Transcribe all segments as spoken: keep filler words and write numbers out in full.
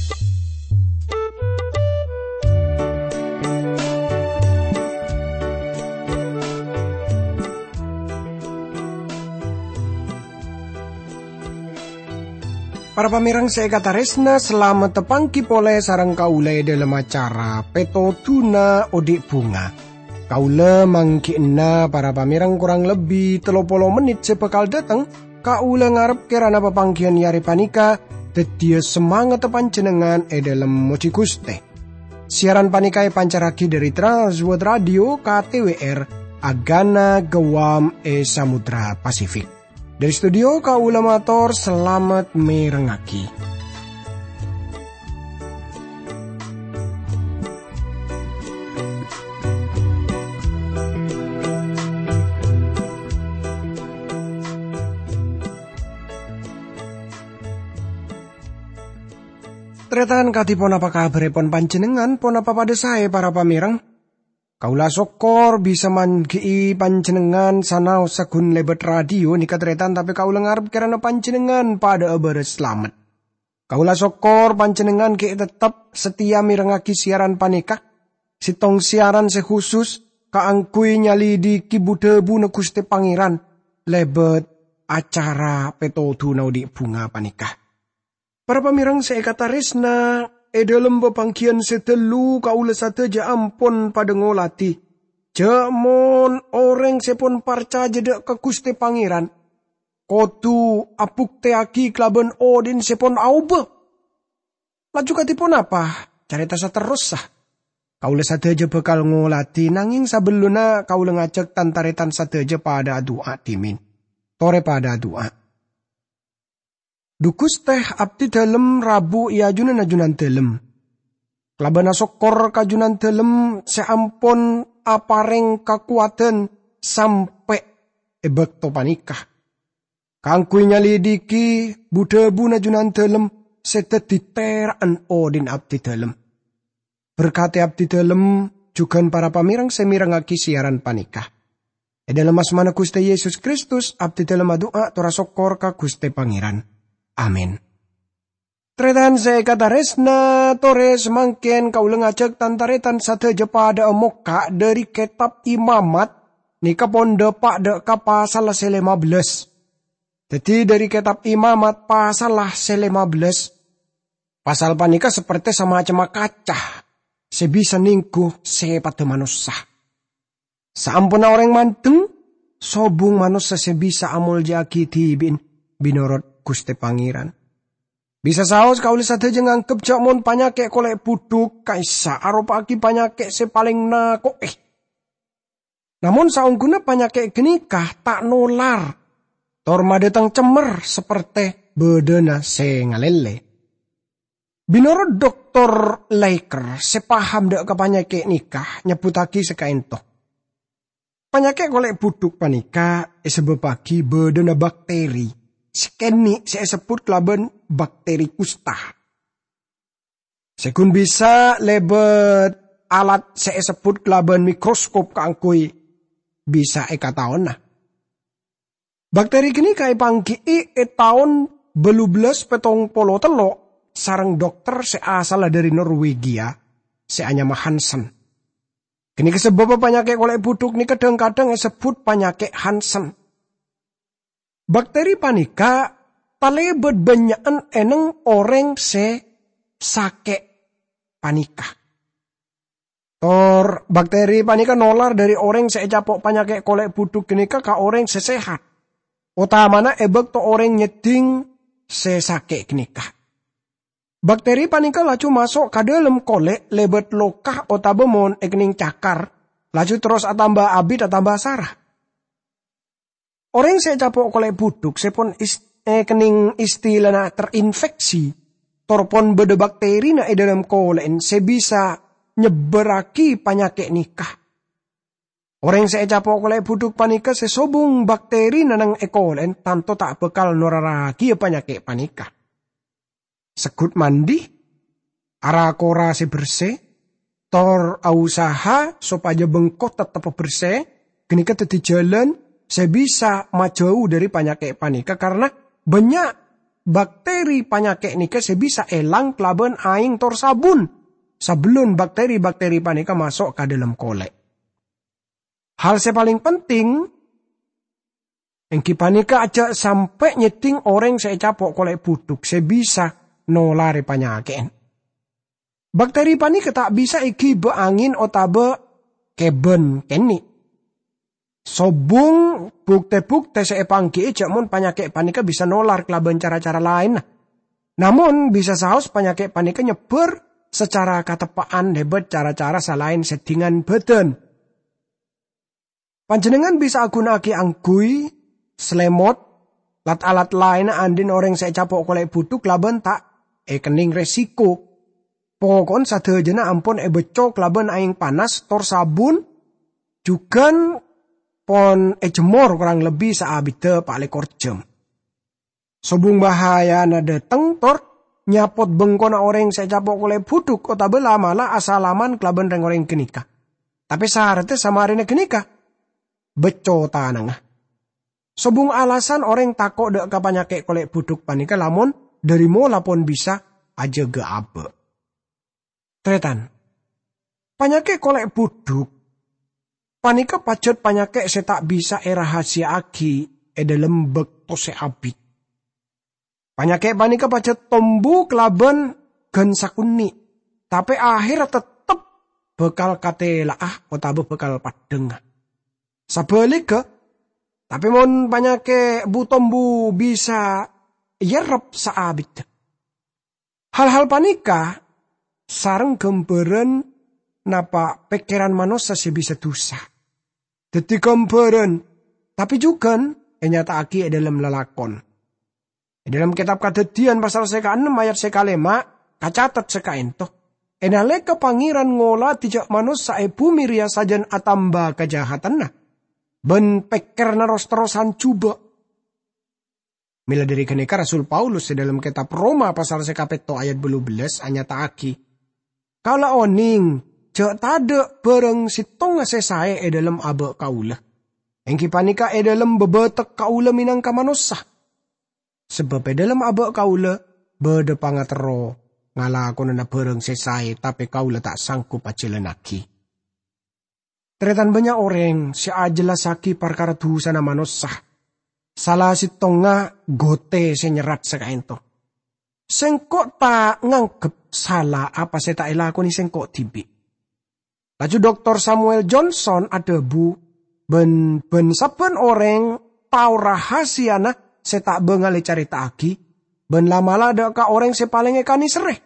Para pamirang saya kata resna selamat tepangki pole sarang kaule dalam acara Peto Tuna Odik Bunga. Kaule mangkina para pamirang kurang lebih telopolo menit sepekal datang. Kaule ngarep kerana pepangkian yari panika tetia semangat panjenengan e dalam moci Guste. Siaran panika e pancaraki dari Transworld Radio K T W R Agana Gewam e Samudra Pasifik. Dari studio kaula matur selamat merengaki. Tretan katipun apa kabaripun panjenengan pun apa pada saya para pamirang. Kaula sokor bisa mangki panjenengan sanau sagun lebet radio nika tretan tapi kaula ngarep karena panjenengan pada abar selamat. Kaula sokor panjenengan ki tetap setia mirengaki siaran panika. Sitong siaran sekhusus kaangkui nyali di kibudebu ne Gusti Pangeran lebet acara Peto Tuna Odik Bunga panika. Para pamirang saya kata resna e dalam pepangkian setelu kaula sateja ampun pada ngolati. Jamon orang sepon parca jeda ke Gusti Pangeran. Kotu apuk teaki klaben odin sepon aube. Laju katipun apa? Carita saterus sah. Kaula sateja bekal ngolati nanging sabeluna kaula ngajak tantaretan sateja pada doa timin. Tore pada doa. Dukus teh abdi dalem rabu iajunan ajunan dalem. Klabana sokor kajunan dalem seampun apareng kakuatan sampai ebek to panikah. Kangkui nyalidiki budebu najunan dalem setet diteraan odin abdi dalem. Berkati abdi dalem juga para pamirang semirengaki siaran panikah. E dalam asmana Gusti Yesus Kristus abdi dalem doa tora sokor ka Gusti Pangeran. Amin. Tretan saya kata resna tore semangken kaula ngajak tantaretan sateja pada emoka dari kitab Imamat nika ponde pak de ka pasal selima belas. Jadi dari kitab Imamat pasal selima belas. Pasal panika seperti sama cema kaca. Sebisa ningku sepada manusia. Sampuna orang manteng sobung manusia sebisa amul jaki tibin binorot Gusti Pangeran. Bisa saos kauli sateja ngangkep jakmon panyake kolek buduk kaisa aropaki panyake sepaling nako eh. Namun saungguna panyake genikah tak nolar. Torma datang cemer seperti bedena se ngalele. Binoro doktor Laker sepaham dek ke panyake nikah nyebutaki sekaintoh. Panyake kolek buduk panika esebepaki bedena bakteri. Sekeni saya sebut laban bakteri kusta. Sekun bisa lebet alat saya sebut laban mikroskop kangkui bisa eka tahun nah. Bakteri kini kai pangki e tahun belubelas petong polo telo sarang dokter seasal dari Norwegia seanyama Hansen. Kini kesebab penyakit oleh buduk ni kadang-kadang sebut penyakit Hansen. Bakteri panika talebet banyakan eneng orang se sake panika. Tor bakteri panika nolar dari orang se capok penyakit kolek buduk kenika ka orang se sehat. Utamana ebek to orang nyeding se sake kenika. Bakteri panika laju masuk ke dalam kolek lebet lokah otabemon ekning cakar. Laju terus atambah abid atambah sarah. Orang saya capok kolek buduk, sepon is, eh, kening istilahnya terinfeksi. Torpon beda bakteri na dalam kolen, sebisa nyeberaki penyakit nikah. Orang saya capok kolek buduk panika sesobung bakteri nanang ekolen, tanto tak bekal noraraki penyakit panika. Sekut mandi, arakora sebersih, tor usaha supaya bengkot tetap bersih, kenika tadi jalan, saya bisa majau dari penyakit panika karena banyak bakteri panyakit nika sebisa elang kelaban aing tor sabun sebelum bakteri-bakteri panika masuk ke dalam kolek. Hal yang paling penting, engki panika aja sampai nyeting orang saya capok kolek buduk sebisa nolare penyakit. Bakteri panika tak bisa iki beangin otabe keben keni. Sobung bukte-bukte seepangki jamun penyakit panika bisa nolar kelaban cara-cara lain. Namun bisa saus penyakit panika nyebar secara katepaan hebat cara-cara selain settingan badan. Panjenengan bisa gunake anggui, selemot, lat alat lain andin orang saya capok kolek buduk laban tak e kening resiko. Pokon sadejana ampun e beco laban aing panas tor sabun juga pon e jemor kurang lebih saabite pak lekor jam. Sobung bahaya na dateng tor nyapot bengkona orang saya capok kolek buduk kota bela malah asalaman kelaban reng orang kenika. Tapi syaratnya sama arena kenika beco tanang. Sobung alasan orang takok dek kapanyake kolek buduk panika lamun dari mola pun bisa aja ge abe. Tretan. Panyake kolek buduk panika pacet panyake se tak bisa e rahasia aki e dalam bekto se abit. Panyake panika pacet tombu kelaban gen sakuni. Tapi akhir tetep bekal katelaah otabe bekal padeng. Sabalik ke, tapi mon panyake bu tombu bisa yerep saabit. Hal-hal panika sareng gemberen napa pikiran manusia sih bisa dosa. Dadi gemberen, tapi juga nyata aki dalam lelakon. Dalam kitab Kadadian pasal seka enam ayat seka lima kacatat seka ento. Enaleka pangeran ngola tijak manusia e bumi ria sajan atamba kejahatan na. Ben peker naros-terosan coba. Mila dari keneka Rasul Paulus dalam kitab Roma pasal sekapeto ayat dua belas anyata aki. Kala oning jak tade bareng sitong sesae e dalam abe kaula. Engki panika e dalam bebetek kaula minangka manusia. Sebab e dalam abe kaula bede pangatero ngalakon na bareng sesae tapi kaula tak sanggup ajelenaki. Tretan banyak orang si ajelasaki perkara dosa na manusia. Salah si tonga gote si nyerat sekainto. Sengkok tak nganggep salah apa saya tak elakoni sengkok tibi. Laju doktor Samuel Johnson ada bu ben ben saben orang tahu rahasia na saya tak bengali cerita aki. Ben lama ada ka orang saya paling ekani sereh.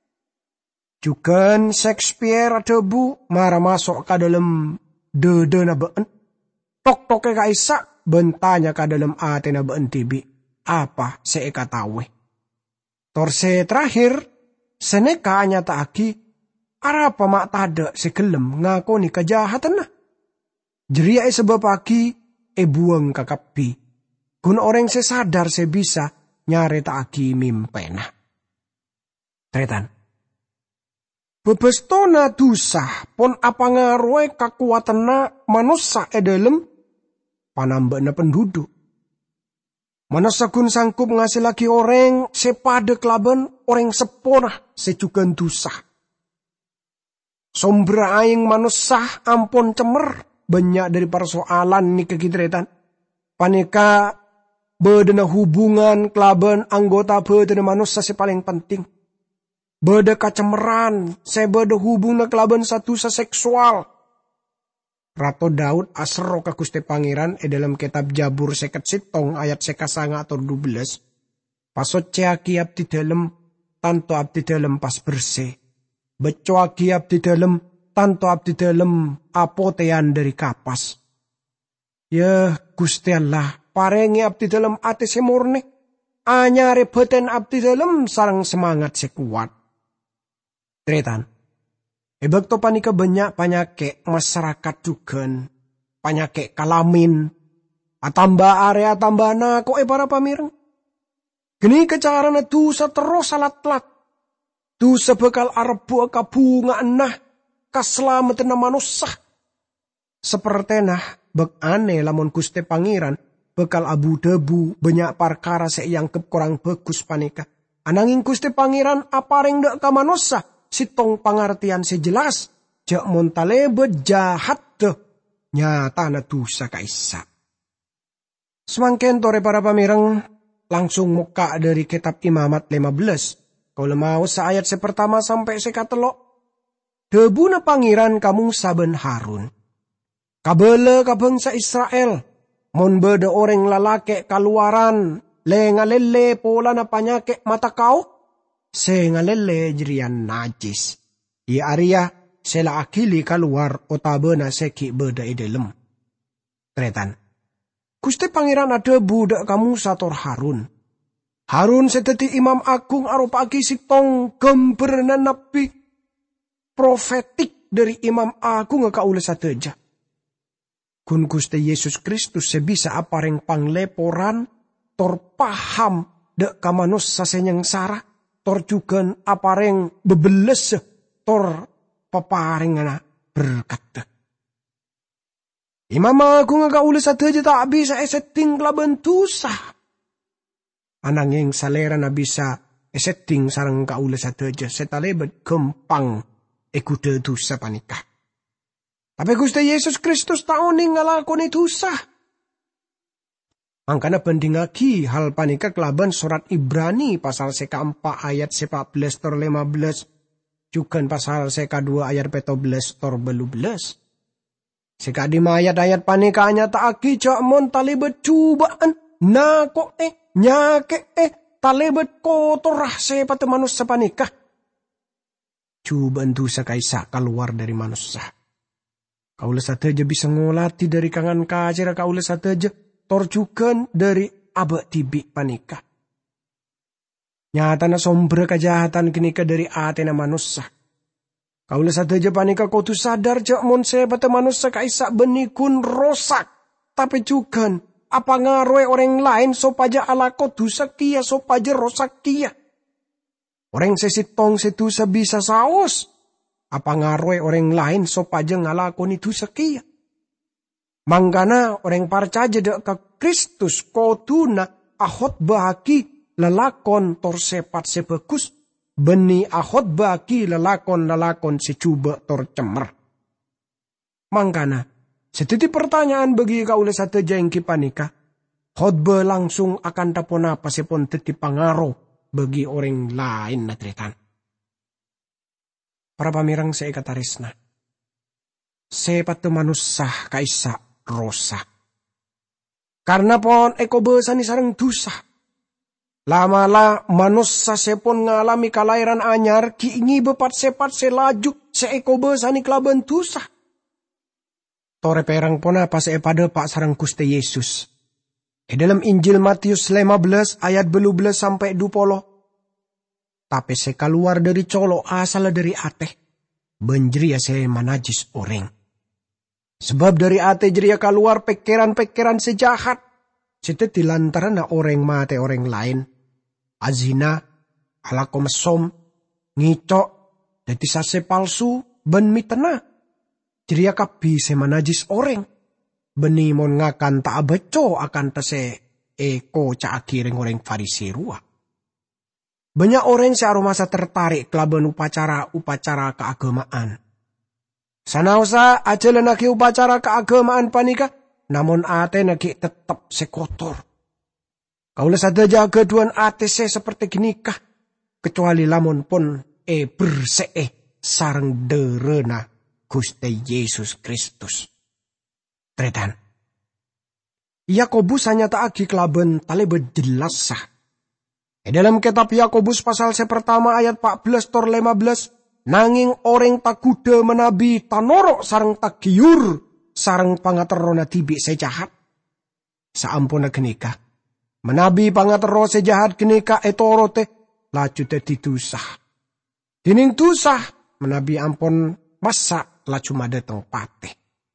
Juga Shakespeare ada bu marah masuk ke dalam dede na been. Tok-toke ka isa bentanya ka dalam ate na been tibi. Apa seeka tawe. Torse terakhir seneka nyata aki. Arapa mak tada sekelem ngakoni kejahatan na. Jeria e sebab aki e buang kakapi. Kun orang sesadar sebisa nyare ta aki mimpena. Tretan. Bebestona dosa pon apa ngaruhe kekuatan manusia e dalam panambana penduduk. Manusia kun sangkup ngasih lagi orang sepada kelaban orang sepona sejugan dosa. Sombra aing manusia ampun cemer banyak dari persoalan ni kekitretan. Panika bedena hubungan kelaban anggota bedena manusia si paling penting. Beda kacemeran, sebeda hubungan kelaban satu seksual. Rato Daud asro ka Gusti Pangeran e dalam kitab Jabur seket sitong ayat sekasanga atau dua belas. Pasot ceaki abdi dalam tanto abdi dalam pas bersih. Beco aki abdi dalam tanto abdi dalam apotean dari kapas. Ya Gusti Allah parengi abdi dalam ati semurni. Anyare beten abdi dalam sarang semangat sekuat. Tretan. Ebek to panika banyak panyake masyarakat juga. Panyake kalamin. Atamba area tambana kok e para pamireng. Geni kecarana dosa terus salat-lat. Dosa bekal arbu kabunga enah. Kaselamatan manusia. Seperti nah bek aneh lamun Gusti Pangeran bekal abu debu, banyak perkara se yang kurang bagus panika. Ananging Gusti Pangeran apareng dek ka manusia, sitong pangartian sejelas, jak montalebe jahat deh, nyata na dosa kaisa. Semangken tore para pamireng, langsung muka dari kitab Imamat lima belas. Kau lemau sa ayat sepertama sampai sekatelok. Debu na pangeran kamu saben Harun. Kabele kabangsa Israel. Mon beda orang lalake kaluaran. Le ngalele pola na panyake mata kau. Se ngalele jerian najis. I Arya sela akili kaluar otabe na seki beda idelem. Tretan. Gusti Pangeran ada budak kamu sator Harun. Harun seteti imam agung aropagi sitong gemberna nabi profetik dari imam agung kaula sateja. Kun Gusti Yesus Kristus sebisa apareng pangleporan tor paham dek kamanus sasenyang sara tor jugan apareng bebeles tor paparengana berkat. Imam agung kaula sateja tak bisa esetting laban dosa. Ananging salera na bisa esetting sarang kaula sateja setalebet gempang ekude dosa panikah. Tapi Gusti Yesus Kristus taoning ngalakoni dosa. Angkana bandingaki hal panikah kelaban surat Ibrani pasal seka empat ayat sepak belas tor lima belas. Juga pasal seka dua ayat peto belas tor belu belas. Seka di ayat-ayat panikahnya tak aki cak mon talibet cubaan. Na kok eh nyake eh talibet kotor rahse pati manusia panikah. Cubaan dosa kaisa keluar dari manusia. Kaula sateja bisa ngolati dari kangan kajera kaula sateja torjukan dari abak tibi panikah. Nyata na sombre kejahatan kenika dari atena manusia. Kaula sateja panika kau tu sadar jak mon sebata manusia kaisa benikun rosak. Tapi juga apa ngaruh orang lain sopaja ala kau dosa kia sopaja rosak kia. Orang sesitong setusa bisa saos. Apa ngaruh orang lain sopaja ngalakoni dosa kia. Manggana orang percaya dek ke Kristus kau tuna ahot bahaki lelakon torsepat sebagus. Beni ahot baki lelakon-lelakon secuba torcemer. Mangkana, setiti pertanyaan bagi kaula sateja yang kipanika, khotbah langsung akan tapon apa sepon teti pangaruh bagi orang lain na tretan. Para pamirang saya katarisna, sepat manusah kaisa rosa. Karena pon eko besani sarang dosa. Lama-la manusia sepon ngalami kelahiran anyar kiingi bepat sepat selaju seeko besani kelaban dosa. Tore perang pon apa seepada pak sarang Gusti Yesus. E dalam Injil Matius lima belas ayat dua belas sampai dua puluh. Tapi se keluar dari colo asal dari ateh. Benjeria se manajis orang. Sebab dari ateh jeria keluar pekeran-pekeran sejahat. Seteti lantaran na orang mate orang lain. Azina, alako mesom, ngicok, dadi sase palsu, ben mitena. Jeria kapi se manajis orang. Beni mon ngakan tak abeco akan tese eko caakiring orang Farisi rua. Banyak orang searomasa tertarik kelaban upacara-upacara keagamaan. Sanausa aja lenaki upacara keagamaan panika, namun ate naki tetap sekotor. Kaulah saja keduan ate se seperti ginikah, kecuali lamun pun e bersee sarang derena Gusti Yesus Kristus. Tretan. Yakobus hanya tak agi kelaban talebe jelas sah. E dalam kitab Yakobus pasal sepertama ayat empat belas tor lima belas, nanging orang tak kuda menabi tanorok sarang tak giur sarang pangaterona tibi sejahat. Saampuna genika, menabi pangatero sejahat genika etorote laju dadi dusah. Dining dusah menabi ampun masa laju madeteng pateh.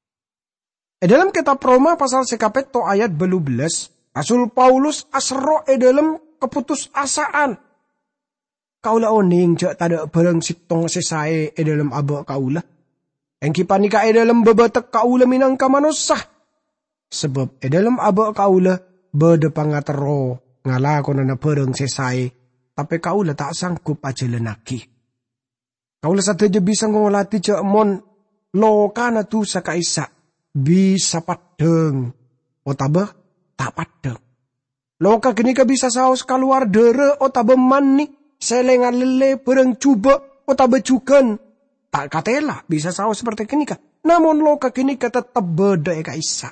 E dalam kitab Roma pasal sekapeto ayat belu belas, Rasul Paulus asro e dalam keputus asaan. Kaula oning jak tada bareng sitong sesae e dalam aba kaula. Engki panika e dalam bebatek kaula minangka manusah. Sebab e dalam aba kaula bede pangatero ngalakon na pereng sesai, tapi kaula tak sanggup aja lenaki. Kaula sateja bisa ngolati cek mon lokana tu sakaisa bisa padeng, otabe tak padeng. Loka gini ka bisa saus keluar dere otabe mani, selengan lele pereng coba otabe cuken. Tak katela bisa saus seperti gini ka. Namun loka gini ka tetap beda eka isa.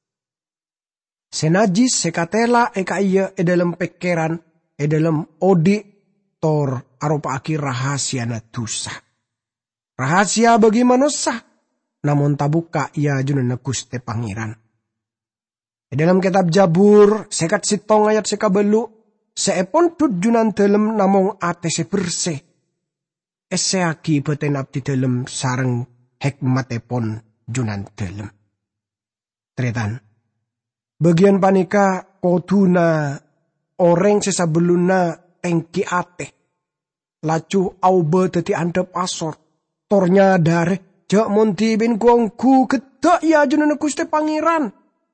Senajis sekatela eka iya e dalam pikiran, e dalam odi tor arupa aki rahasia na tusa. Rahasia bagi manusia, namun tabuka ia junan Gusti Pangeran. E dalam kitab Jabur, sekat sitong ayat sekabelu, seepon tujunan dalam namong ate se bersih. Eseaki beten abdi dalam sareng hikmatepon junan dalam. Tretan. Bagian panika koduna orang sesabeluna tengki ate. Lacu aube teti andep asor. Tornya dare jak monti bin gongku gedak ya junan Gusti Pangeran.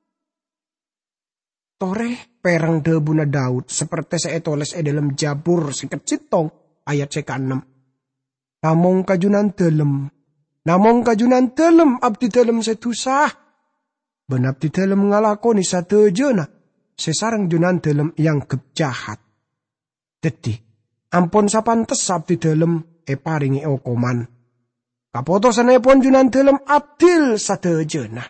Tore perang debuna Daud seperti seetoles e dalam Jabur seket sitong ayat seka enam. Namong kajunan telem, namong kajunan telem abdi telem setusah. Ben abdi telem ngalakoni satejena sesarang junan telem yang kejahat. Dedi, ampun sapantes abdi telem e paringi okoman. Kapotosan epon junan telem adil satejena.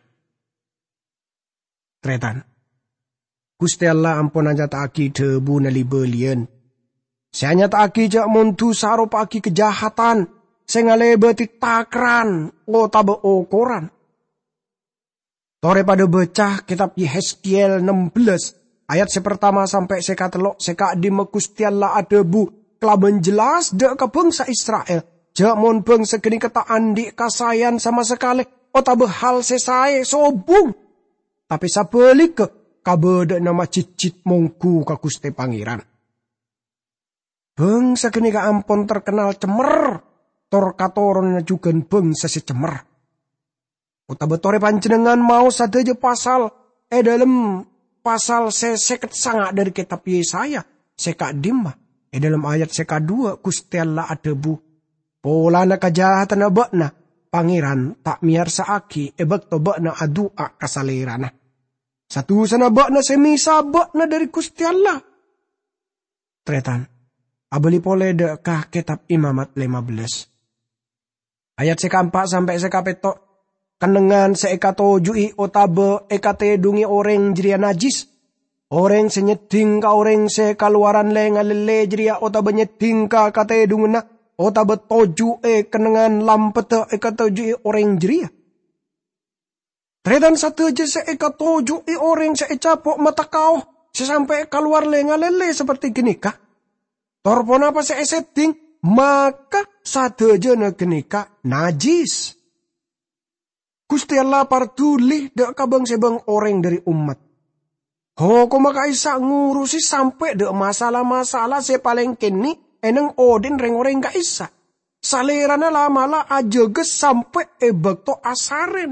Tretan. Gusti Allah ampun aja taki debu nalibelien. Seanya taki jak muntu sarupa aki kejahatan. Sengale betik takran. O tabe okoran. Tore pada becah kitab Yehezkiel enam belas. Ayat sepertama sampai sekatelok seka di Gusti Allah adebu. Kelaban jelas dek ke bangsa Israel. Jak mon bangsa geni kata andik kasayan sama sekali. O tabe hal sesai sobung. Tapi sabalik ke. Kabeda nama cicit mongku ka Gusti Pangeran. Bangsa geni ka ampon terkenal cemer. Tor katoron juga bangsa si cemer. Utabe tore panjenengan mau sadeja pasal. Eh dalam pasal seseket sanga dari kitab Yesaya. Seka dimma. Eh dalam ayat seka dua Gusti Allah adebu. Polana kejahatan abakna. Pangeran tak miar saaki. Ebak to bakna adua kasalirana. Satu sana bakna semisa bakna dari Gusti Allah. Tretan. Abeli pole dekah kitab Imamat lima belas. Ayat sekampak sampai sekapetok. Kenengan seeka tojui otabe eka tedungi orang jeria najis. Orang senyeding ka orang sekaluaran lenga lele jeria otabe nyeding ka katedungna. Otabe toju e kenengan lampete eka tojui orang jeria. Tretan satu aja seeka toju e orang seecapok mata kau. Sesampai keluar lenga lele seperti gini kah? Torpon apa seesetting, maka sadejana genika najis. Gusti Allah partuli dek kabang sebang orang dari umat. Ho ko maka isa ngurusi sampai dek masalah-masalah se paling kini eneng odin reng orang ka isa. Salerana lama-la aja ges sampai ebek to asaren.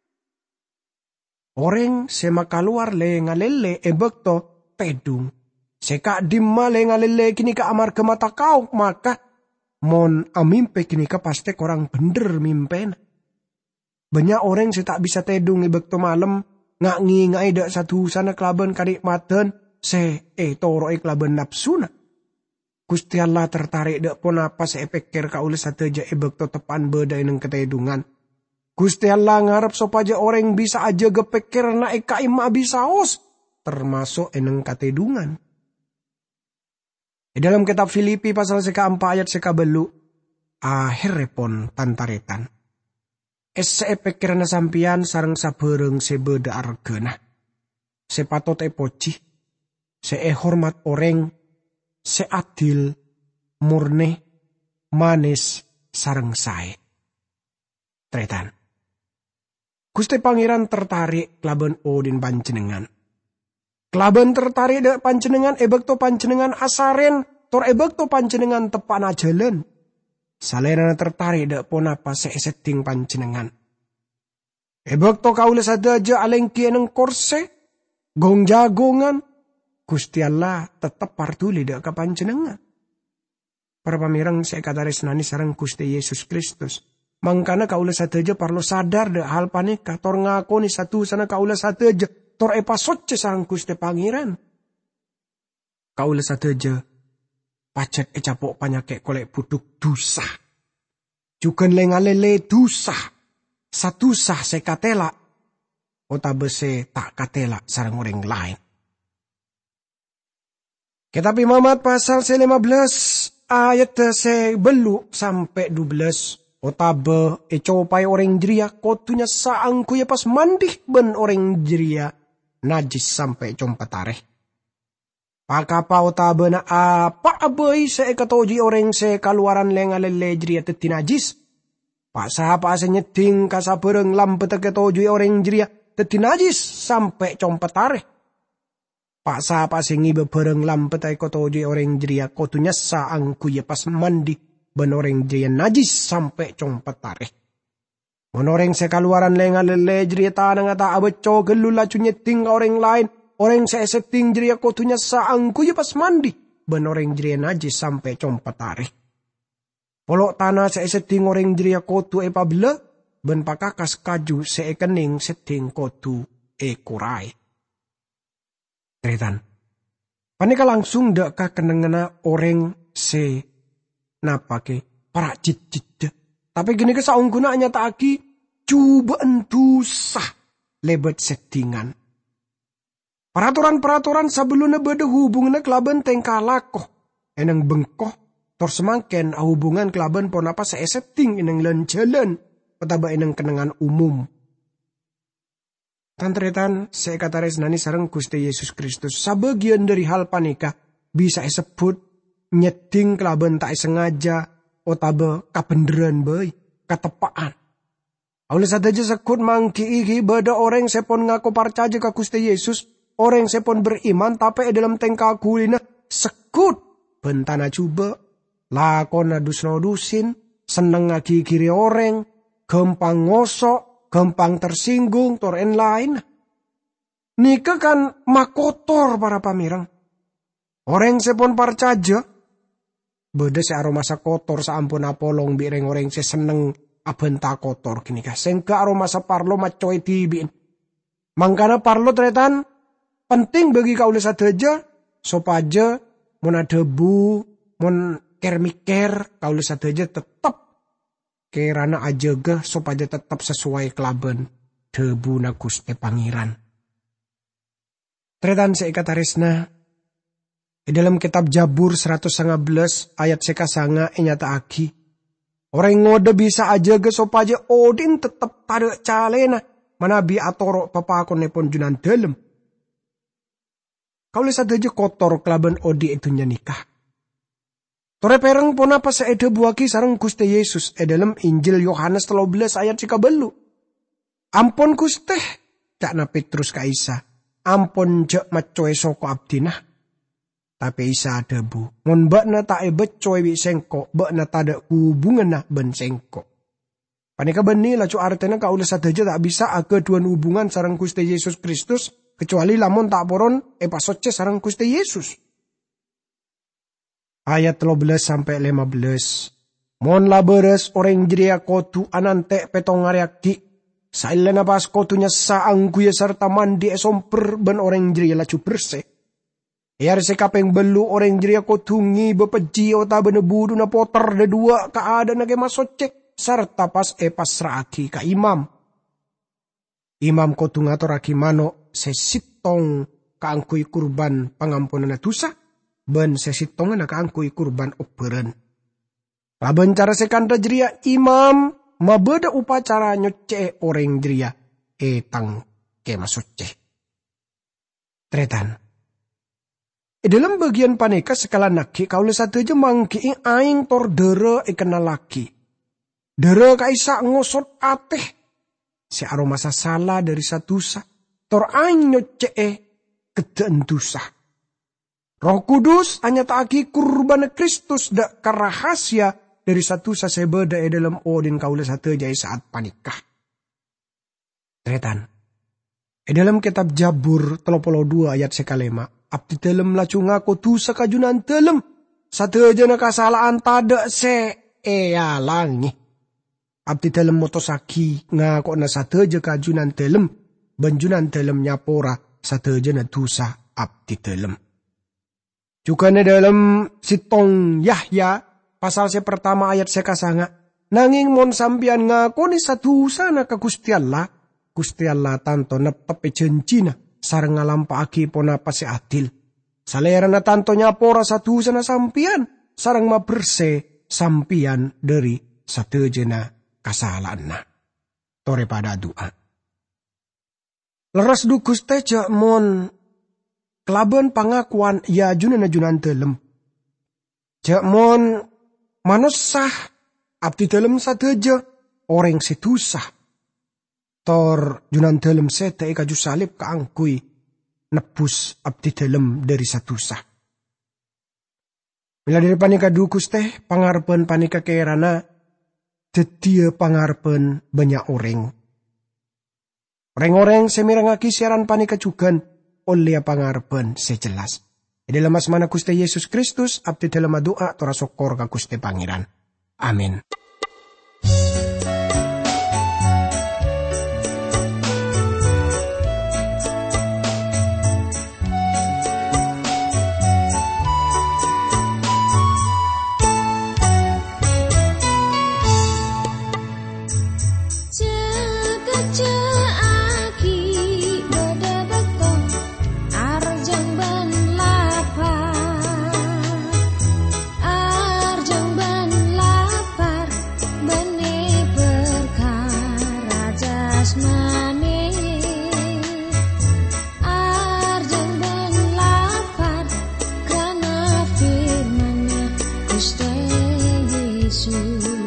Orang sema keluar lenga lele ebek to pedung. Seka dimma lenga lele kini ka amar ke mata kau, maka mon amimpe kini ka pasti korang bener mimpen. Banyak orang si tak bisa tedung ibek to malam, ngak ngingai dak satu sana kelaban karik maten, se eh toro eh kelaban nafsuna. Gusti Allah tertarik dak pun apa se pikir ka ulis sateja ibek to tepan beda neng ketedungan. Gusti Allah ngarep sopaja orang bisa aja gepikir na eka ima bisaos, termasuk eneng ketedungan. Di dalam kitab Filipi pasal seka empat ayat seka belu, akhir repon tantaretan. Ese pikiran sampian sarang sabereng sebeda argana. Sepatot epoci, se hormat orang, se adil, murni, manis, sarang sae. Tretan. Gusti Pangeran tertarik kelaban odin panjenengan. Kelaban tertarik dek panjenengan ebek to panjenengan asaren, tor ebek to panjenengan tepan ajalan. Salerana tertarik dek pon apa seesetting panjenengan. Ebek to kaules adaja alengki eneng korse, gong jagongan, Gusti Allah tetap partuli dek kapanjenengan. Para pamirang saya kata resnani sareng Gusti Yesus Kristus. Mangkana kaula sateja parlo sadar dek hal panika. Tor ngakoni satu sana kaula sateja. Tor epasotce sareng Gusti Pangeran. Kaula sateja pacet ecapok panyake kolek buduk dosa. Juga lengalele dosa. Satu sah se katela. Otabe se tak katela sareng orang lain. Kitab Imamat pasal se lima belas ayat se belu sampai dua belas. Otabe e copai orang jeria kotunya saangku ya pas mandih ben orang jeria najis sampai compa tareh. Pakapa otabe na apa abai se katoji orang se kaluaran lengalele jeria teti najis. Pak sapa se nyeting kasabereng lampet katoji orang jeria teti najis sampai compa tareh. Pak sapa se ngibe bereng lampet katoji orang jeria kotunya saangku ya pas mandi ben orang jeria najis sampai compa tareh. Menoreng se kaluaran lengalele jeria tanang ata abeco gelula nyeting orang lain. Orang saya setting jeria kotunya saangku ya pas mandi. Ben orang jeria najis sampai compa tareh. Polok tanah saya setting orang jeria kotu e pabila. Ben pakakas kaju saya kening setting kotu e kurai. Tretan. Panika langsung dek ka kenengena orang se napake para jit-jit. Tapi gini ke saung guna nyata aki coba entusah lebet settingan. Peraturan-peraturan sebelumnya beda hubungannya kelaban tengkalakoh. Enang bengkoh tor semangken hubungan kelaban pon apa saya setting enang lenjalan. Petaba enang kenangan umum. Tantretan saya kata resnani sareng Gusti Yesus Kristus. Sebagian dari hal panika bisa disebut nyeting kelaban tak sengaja. Otaba kapenderan bay, katepaan. Oleh sadaja sekut mangki iki beda orang sepon ngaku parcaja ke Gusti Yesus. Orang sepon beriman tapi dalam tengka kulina sekut. Bentana coba. Lakon adus nodusin. Seneng ngaki kiri orang. Gampang ngosok. Gampang tersinggung. Toren lain. Nika kan makotor para pamirang. Orang sepon parcaja. Beda se aroma sa kotor sa ampun apolong bireng orang se seneng abenta kotor kini kah. Sengka aroma sa parlo macoy tibin. Mangkana parlo tretan penting bagi kaula sadeja sopaja mun debu mun ker-miker kaula sadeja tetap kerana ajaga sopaja tetap sesuai kelaben debu na Gusti Pangeran. Tretan seikatarisna di dalam kitab Jabur seratus lima belas ayat sekasanga inyata aki. Orang ngode bisa aja ge sopaja Odin tetap tada calena. Manabi atoro papakon nepon junan dalem. Kau lihat aja kotor kelaban Odi itu nikah. Tore pereng pon apa seede buaki sareng Gusti Yesus. E dalam Injil Yohanes tiga belas ayat sika belu. Ampun Gusti. Cakna Petrus ka Isa. Ampun jek macoe soko abdinah. Tapi Isa debu. Mon bak na tae becoy wi sengko. Bak na tada hubungan na ben sengko. Panika beni lacu artena kaulah sadaja tak bisa aga duan hubungan sareng Gusti Yesus Kristus. Kecuali lamun tak poron epasoce sareng Gusti Yesus. Ayat tiga belas sampai lima belas. Mon laberes orang jeria kotu anante petong ngariaki. Sailena pas kotunya saang kuya serta mandi esomper ben orang jeria lacu bersih. Iar sekapeng belu orang jeria kotungi bepeji ota benebudu na poter de dua kaada na kemasocek serta pas epas raki ka imam. Imam kotungator aki mano sesitong kaangkui kurban pangampunan dosa ben sesitong na kaangkui kurban operan. Laban cara sekanda jeria imam mabeda upacara nyoce orang jeria etang kemasocek. Tretan. E dalam bagian paneka sekala naki kaulah satu aja mangki aing tor dere ikena laki. Dere kaisa ngosot ateh. Si aroma salah dari satu sa. Tor aing nyoce e kedeen dosa. Roh Kudus hanya taki kurban Kristus dak karahasia dari satu sa sebeda e dalam odin kaulah satu aja saat panikah. Tretan. E dalam kitab Jabur tiga puluh dua ayat sekalema. abdi dalem laju ngaku dosa kajunan dalem. Sadayana kasalahan tada se ealangi. Abdi dalem motosaki ngaku na sadaja kajunan dalem. Banjunan dalem nyapora sadayana dosa abdi dalem. Juga ne dalam sitong Yahya pasal se pertama ayat sekasanga. Nanging mon sampian ngaku ni sadosa na ka Gusti Allah. Gusti Allah tanto netepi janjina sareng ngalampaake pon apa se adil. Salera na tanto nyapora sadosa na sampian sareng maberse sampian dari sadayana kasalahanna. Tore pada doa. Leres du Gusti jak mon kelaban pangakuan ya junan junan dalem. Jak mon manusah abdi dalem sadaja orang sedosa. Tor junan dalem sete kaju salib kaangkui nebus abdi dalem dari sadosa. Bila dari panika dukus teh pangarpen panika kerana dedia pangarpen banyak orang. Orang-orang semirangaki siaran panika jugan oleh pangarpen sejelas. Di dalam asmana Gusti Yesus Kristus abdi dalam doa tora sokor ka Gusti Pangeran. Amin. Yesus.